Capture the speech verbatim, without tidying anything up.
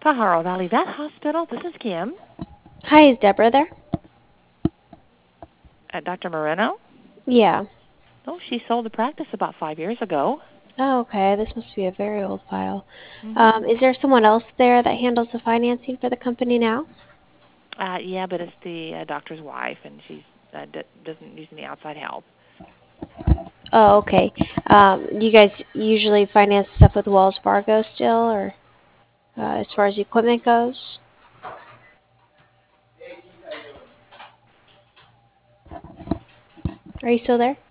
Pajaro Valley Vet Hospital. This is Kim. Hi, is Deborah there? Uh, Doctor Moreno? Yeah. Oh, she sold the practice about five years ago. Oh, okay. This must be a very old file. Mm-hmm. Um, is there someone else there that handles the financing for the company now? Uh, yeah, but it's the uh, doctor's wife, and she uh, d- doesn't use any outside help. Oh, okay. Um, do you guys usually finance stuff with Wells Fargo still, or uh, as far as equipment goes? Are you still there?